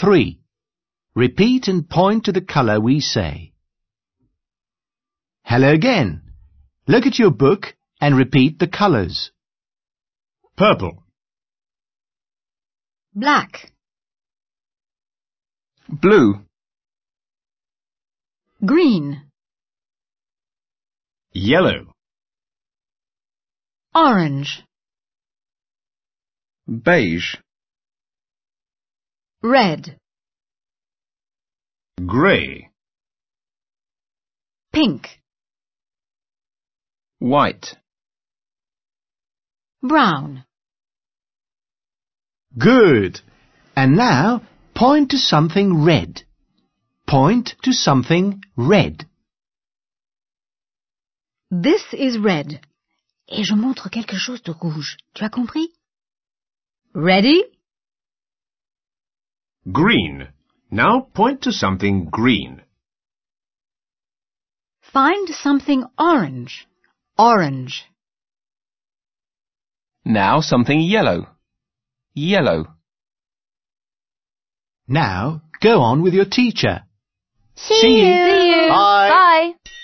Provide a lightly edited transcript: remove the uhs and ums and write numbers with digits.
3. Repeat and point to the colour we say. Hello again. Look at your book and repeat the colours. Purple, Black, blue, green, yellow, orange, beige, red, grey, pink, white. brown. Good. And now point to something red. Point to something red. This is red. Et je montre quelque chose de rouge. Tu as compris? Ready? Green. Now point to something green. Find something orange. Orange. Now something yellow. Yellow. Now go on with your teacher. See you. Bye. Bye.